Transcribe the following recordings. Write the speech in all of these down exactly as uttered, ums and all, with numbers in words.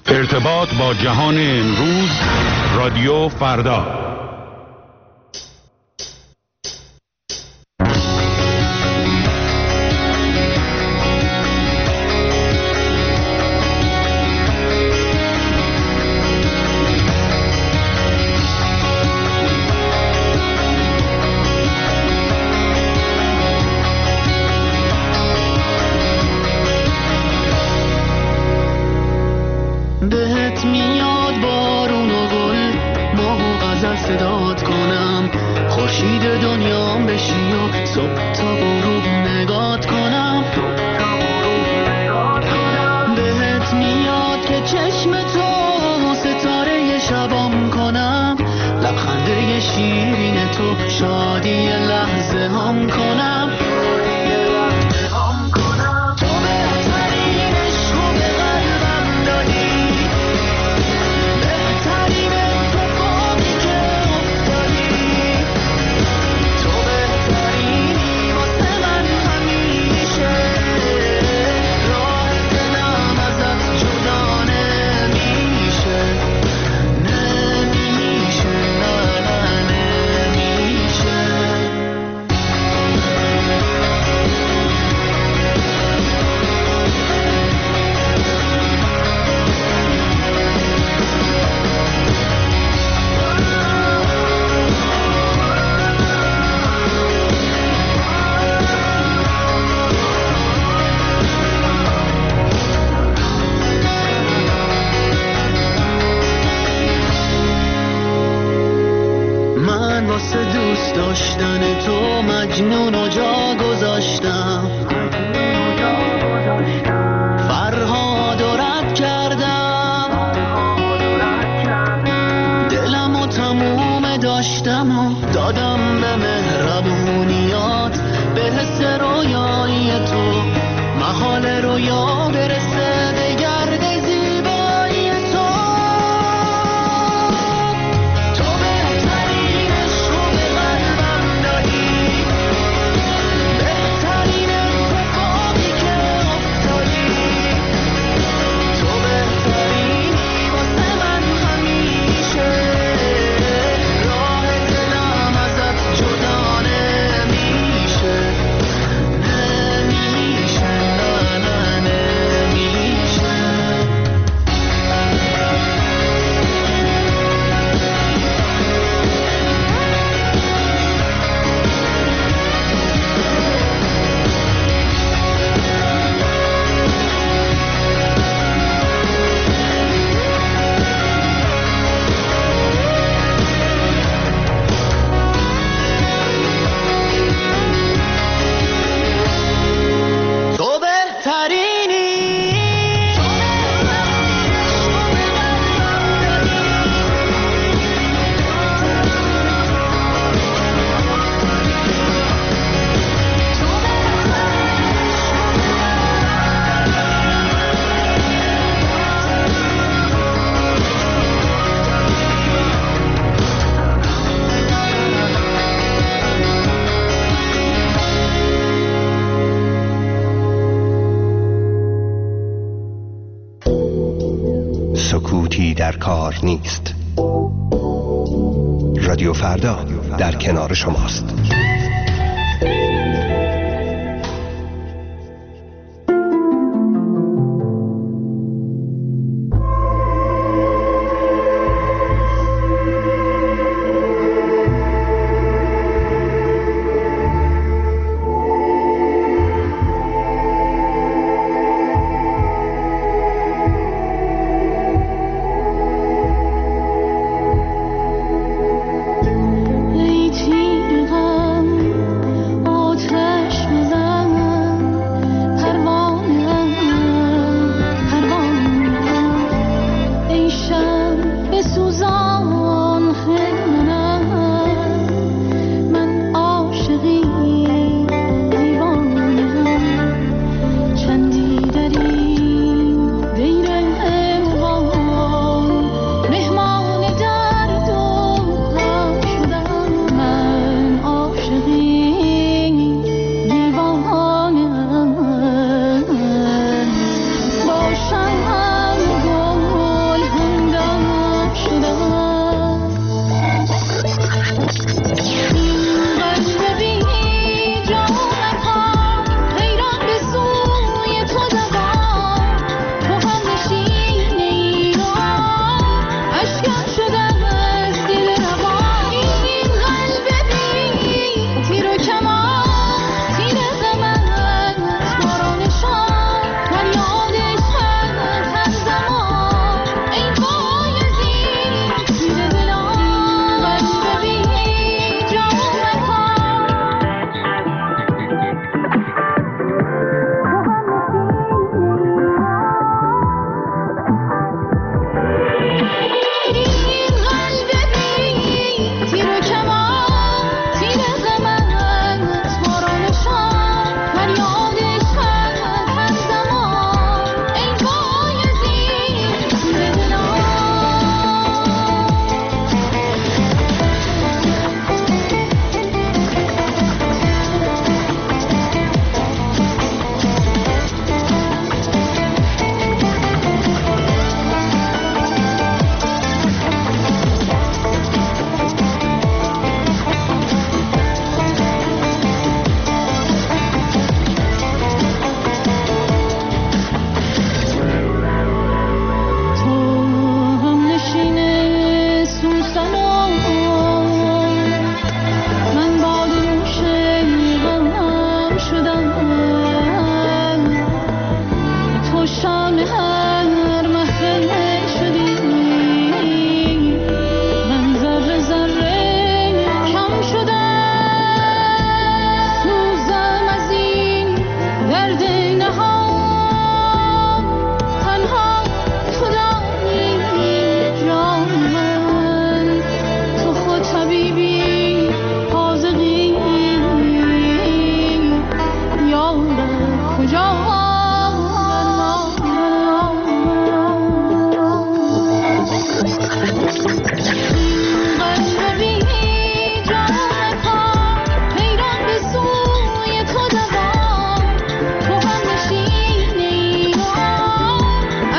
ارتباط با جهان امروز، رادیو فردا. بهت میاد بارون و گل، ماه و غزل صدات کنم، خورشید دنیام بشی و صبح تا غروب نگات کنم. بهت میاد که چشم تو ستاره شبام کنم، لبخنده شیرین تو شادی لحظه هم کنم. واسه دوست داشتن تو مجنون و جا گذاشتم، فرهاد و رد کردم، دلم و تموم داشتم و دادم به مهربونیات، به حس رویایی تو محال رویا برسه به گرد زیبایی تو. سکوتی در کار نیست. رادیو فردا در کنار شماست. ای تیغ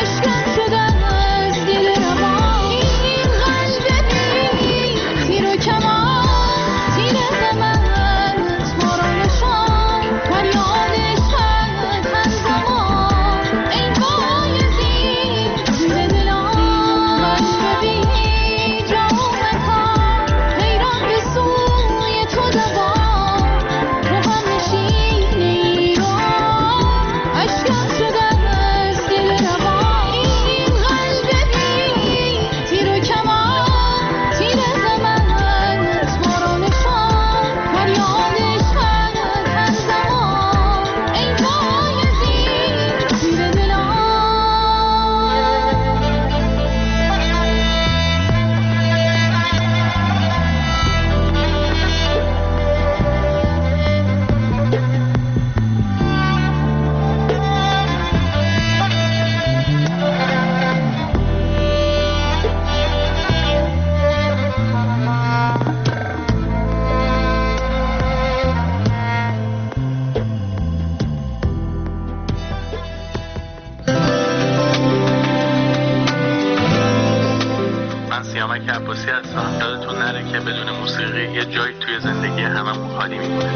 سیامک عباسی هستم. یادتون نره که بدون موسیقی یه جایی توی زندگی هممون خالی میمونه.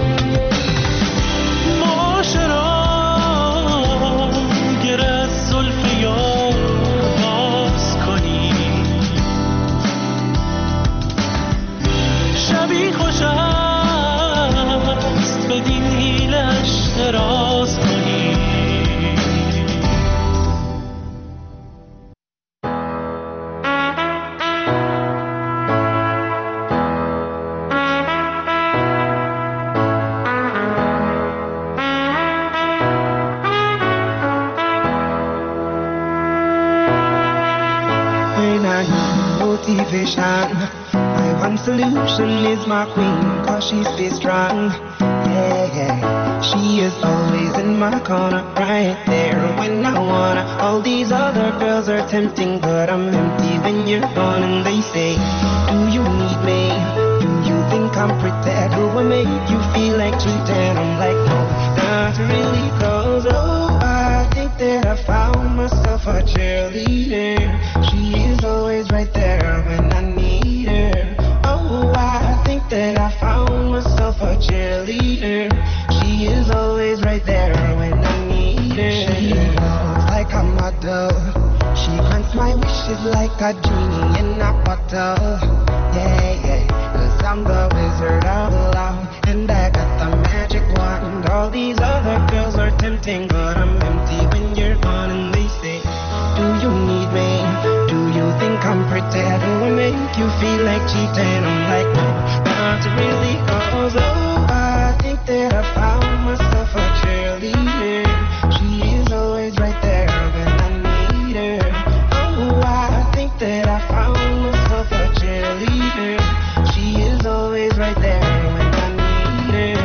معاشران گر از زلف یار باز کنی، شبی خوش است بدین حیلش دراز کنی. My one solution is my queen, cause she stays strong. Yeah, yeah. She is always in my corner, right there when I wanna. All these other girls are tempting, but I'm empty when you're gone. And they say, do you need me? Do you think I'm pretty? Do I make you feel like cheating? I'm like, no, not really, cause oh, I think that I found myself a cheerleader. She is always right there when I need her. Oh, I think that I found myself a cheerleader. She is always right there when I need her. She looks like a model. She grants my wishes like a genie in a bottle. Yeah, yeah, cause I'm the wizard of love, and I got the magic wand. All these other girls are tempting, but I'm empty when you're gone. And they say, do you need me? Do you think I'm pretty? Do I make you feel like cheating? I'm like, no, not really, cause oh, I think that I found myself a cheerleader. She is always right there when I need her. Oh, I think that I found myself a cheerleader. She is always right there when I need her.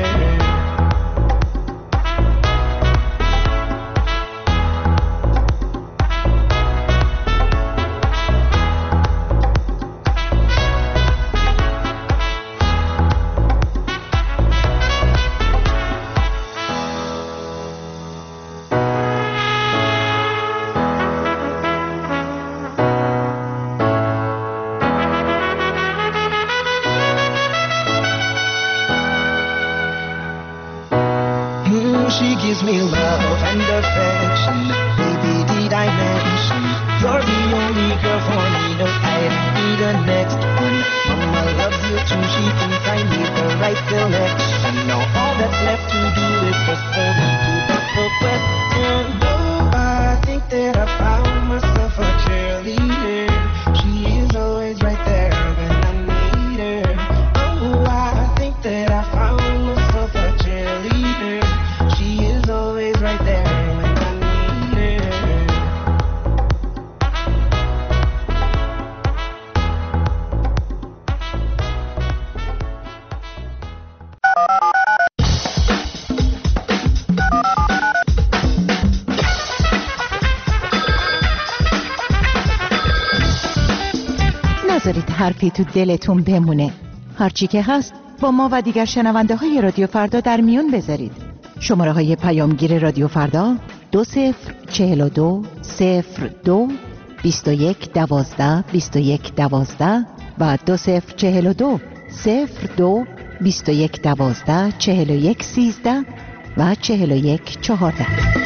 She gives me love and affection. Baby, did I mention you're the only girl for me? No, I don't need the next one. Mama loves you too. She thinks I made the right selection. Now all that's left to do is just for me to ask the question. Oh, I think that I found myself a cheerleader. She is always right there when I need her. Oh, I think that I found myself a cheerleader. She is always right there when I need her. نذارید حرفی تو دلتون بمونه. هرچی که هست با ما و دیگر شنونده های رادیو فردا در میون بذارید. شماره های پیامگیر رادیو فردا دو صفر چهل و دو صفر دو بیست و یک دوازده بیست و یک دوازده و دو صفر چهل و دو صفر دو بیست و یک دوازده چهل و یک سیزده و چهل و یک چهارده.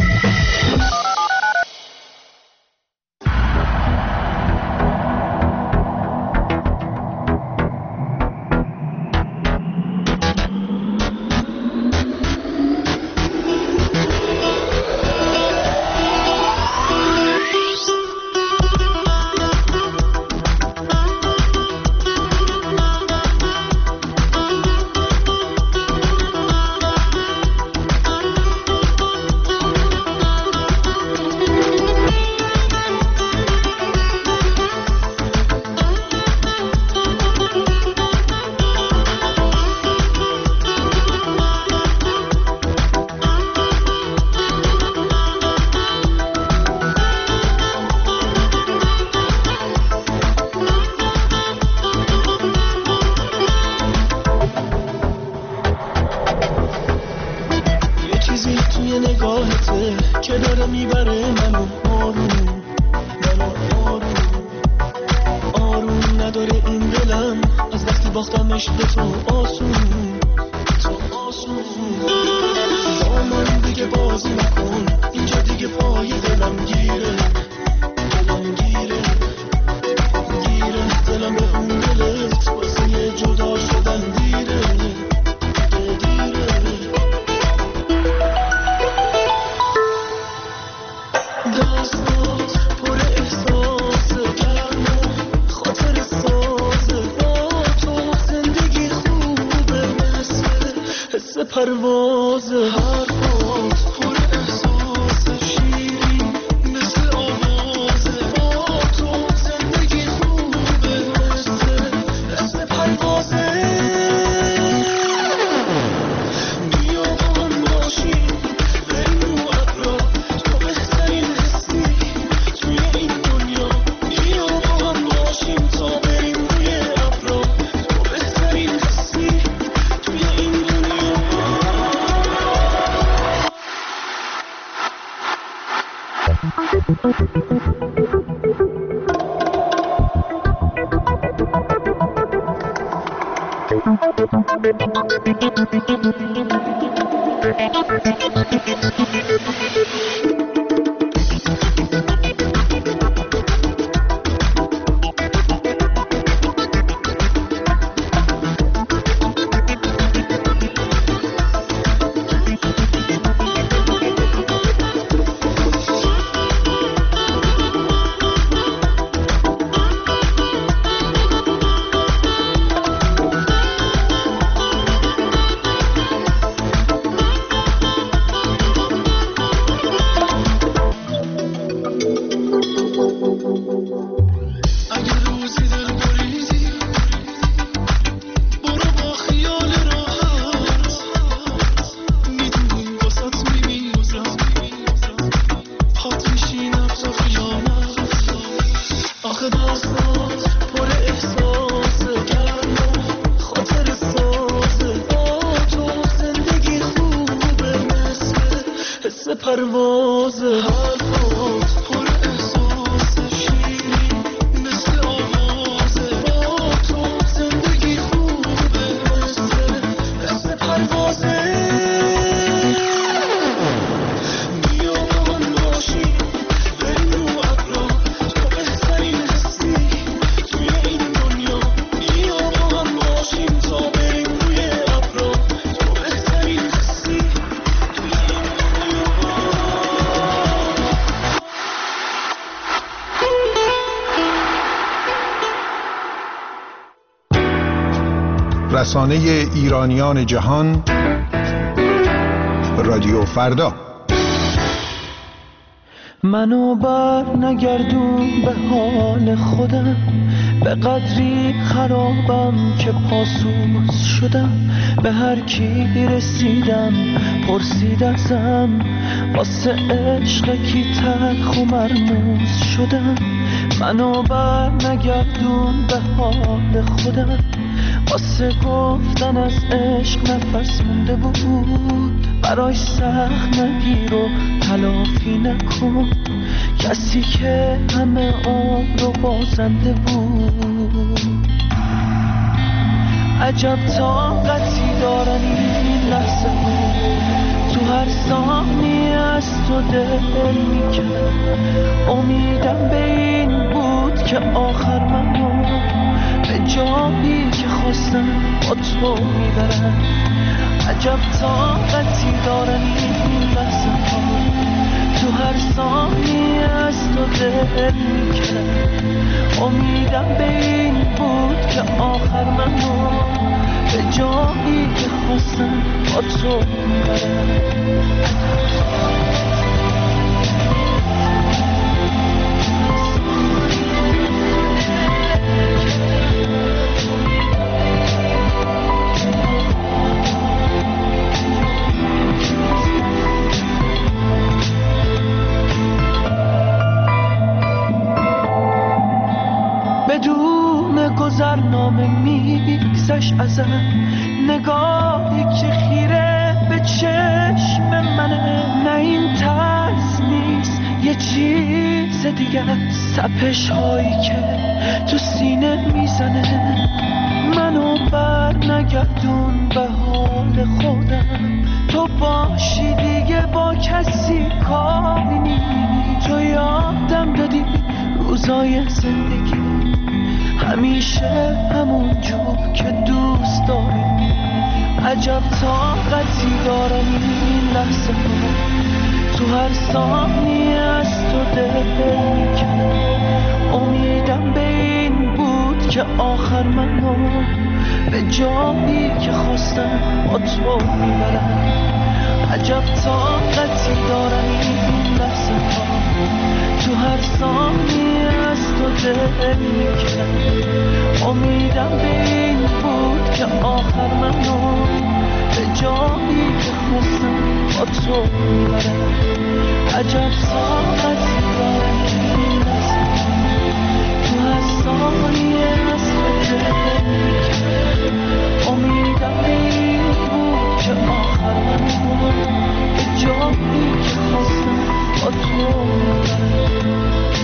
رسانه ایرانیان جهان رادیو فردا. منو بر نگردون به حال خودم، به قدری خرابم که پاسوس شدم، به هر کی رسیدم پرسید ازم، واسه عشق کی تلخ و مرموز شدم، منو بر نگردون به حال خودم، واسه گفتن از عشق نفس مونده بود، برای سخت نگیر و تلافی نکن، کسی که همه عمر رو بازنده بود. عجب طاقتی دارن این لحظه ها، تو هر ثانیه از تو دل میکنه، امیدم به این بود که آخر منو به جایی که خواستم با تو میبرن. عجب طاقتی دارن این لحظه ها، تو هر ثانیه از تو دل میکنه، امیدم به این بود که آخر منو به جایی که خواستم با تو میبرن. بدون گذرنامه میگذشت ازم، نگاهی که خیره به چشم منه، نه این ترس نیست یه چیز دیگه، سپش هایی که تو سینه میزنه، منو بر نگردون به حال خودم، تو باشی دیگه با کسی کاری نیست، تو یادم دادی روزای زندگی همیشه همون جور که دوست داری. عجب طاقتی دارم این لحظه ها، تو هر ثانیه از تو دل میکنه، امیدم به این بود که آخر منو به جایی که خواستم با تو میبرم. عجب طاقتی دارم این لحظه ها، تو هر ثانیه از تو دل میکنم، امیدم به این بود که آخر منو به جایی که خواستم با تو میبرم. عجب طاقتی دارم این لحظه ها، تو هر ثانیه از تو دل میکنم، امیدم به این بود که آخر منو به جایی که خواستم با تو میبرم.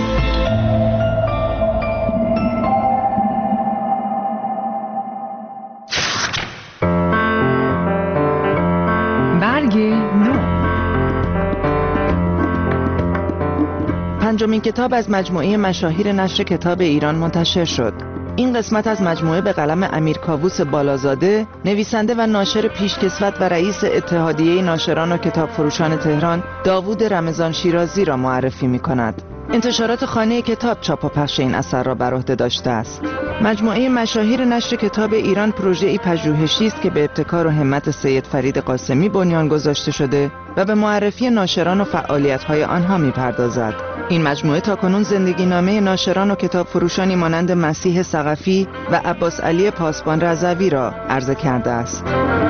پنجمین کتاب از مجموعه مشاهیر نشر کتاب ایران منتشر شد. این قسمت از مجموعه به قلم امیر کاووس بالازاده، نویسنده و ناشر پیشکسوت و رئیس اتحادیه ناشران و کتاب فروشان تهران، داوود رمضان شیرازی را معرفی می کند. انتشارات خانه کتاب چاپ و پخش این اثر را بر عهده داشته است. مجموعه مشاهیر نشر کتاب ایران پروژه‌ای پژوهشی است که به ابتکار و همت سید فرید قاسمی بنیان گذاشته شده و به معرفی ناشران و فعالیت‌های آنها می‌پردازد. این مجموعه تاکنون زندگی نامه ناشران و کتاب فروشانی مانند مسیح ثقفی و عباس علی پاسبان رضوی را عرضه کرده است.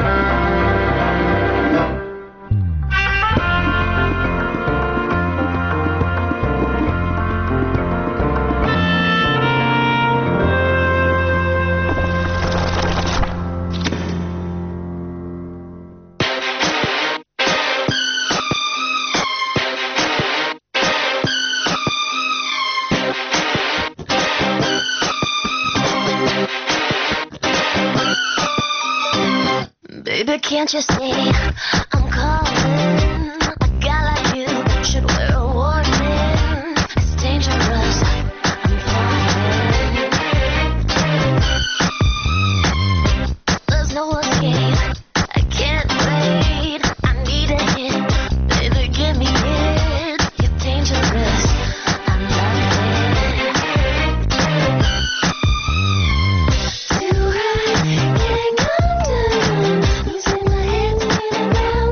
Can't you see I'm calling? A guy like you should wear a warning. It's dangerous, I'm falling. There's no escape, I can't wait. I need a hit, baby give me it. You're dangerous, I'm loving. Do I can't come down. Losing my hands spinning round.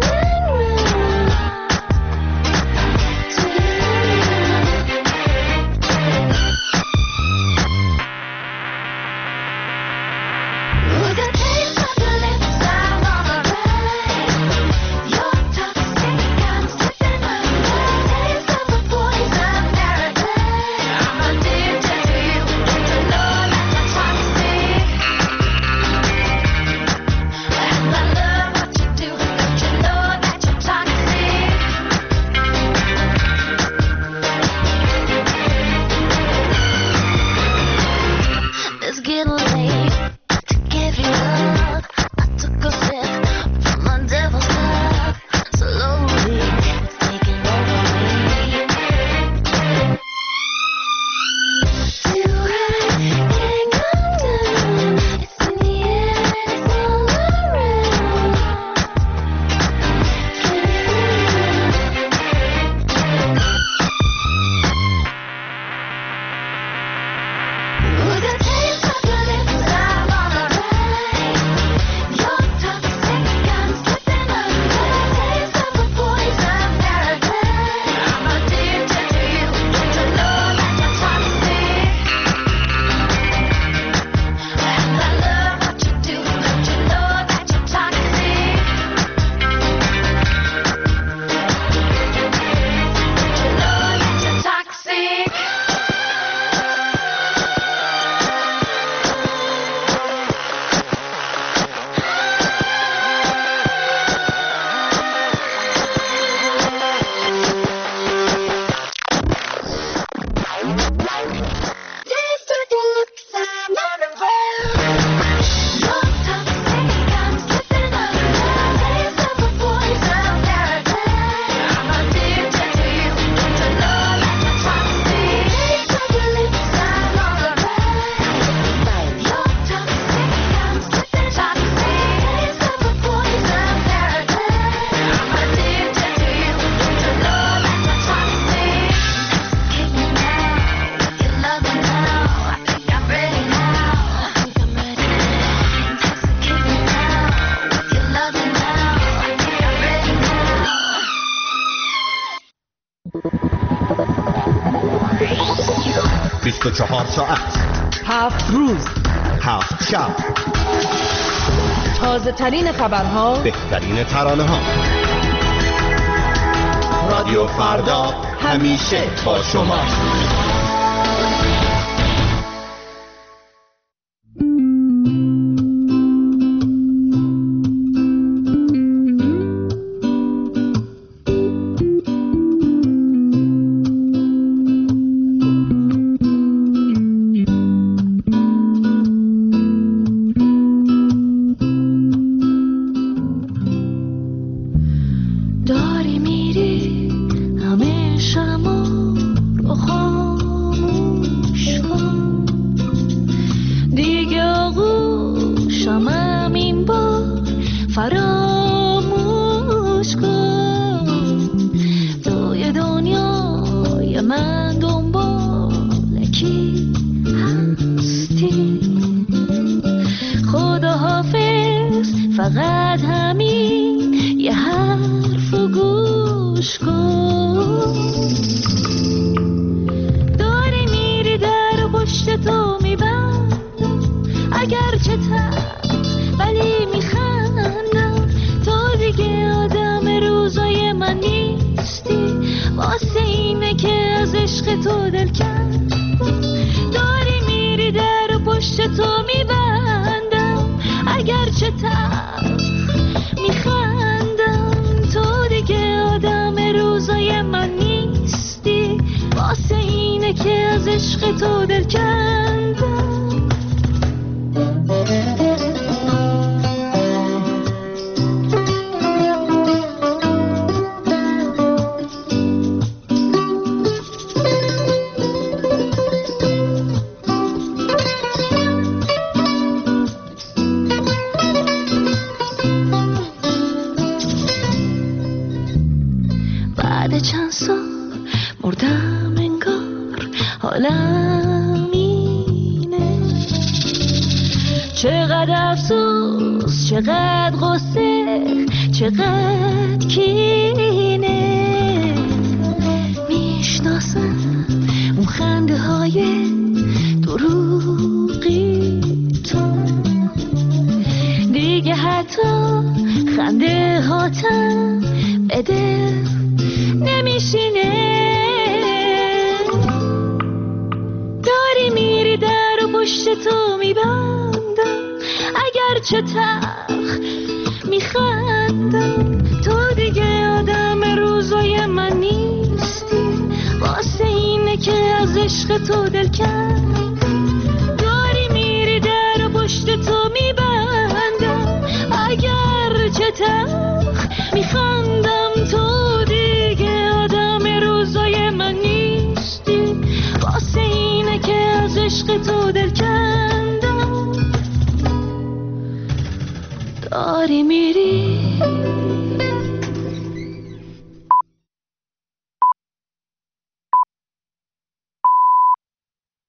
بیست و چهار ساعت، هفت روز، هفت شب، تازه ترین خبرها، بهترین ترانه ها. رادیو فردا همیشه با شما. داری میری